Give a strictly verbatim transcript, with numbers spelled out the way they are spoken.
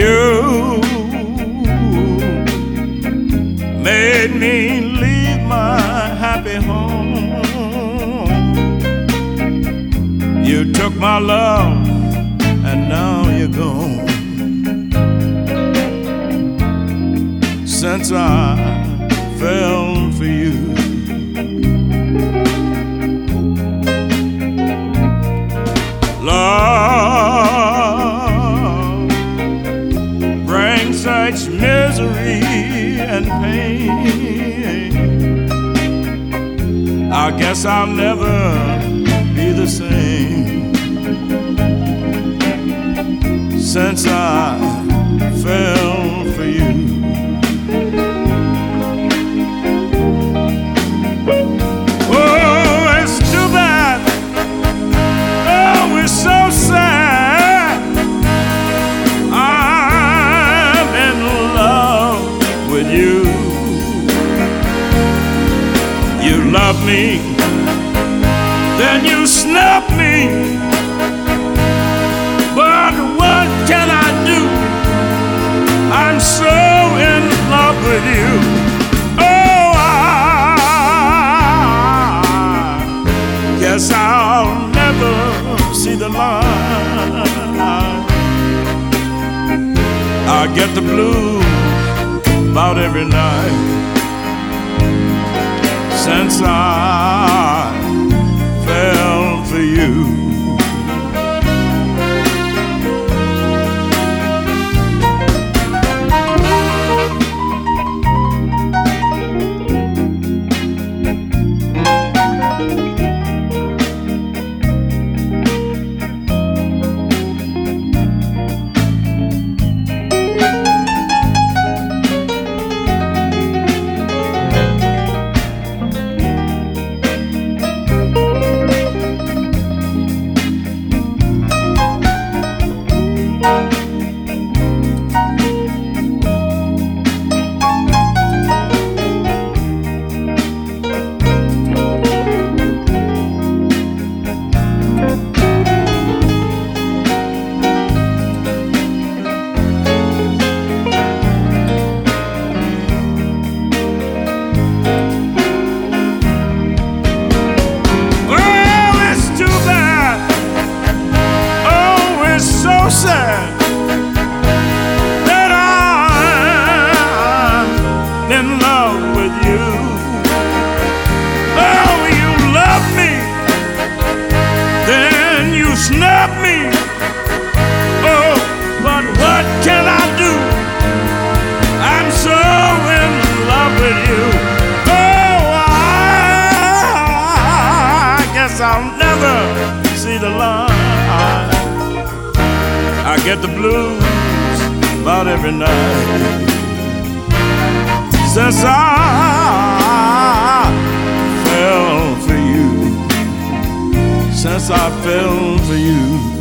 You made me leave my happy home. You took my love and now you're gone. Since I fell for you, love brings such misery and pain. I guess I'll never be the same since I fell for you. Oh, it's too bad. Oh, it's so sad. I'm in love with you. You love me, then you snub me. But what can I do? I'm so in love with you. Oh, I guess I'll never see the light. I get the blues about every night since I fell for you. Sad that I'm in love with you. Oh, you love me, then you snub me. Oh, but what can I do? I'm so in love with you. Oh, I guess I'll never see the light. I get the blues about every night since I fell for you, since I fell for you.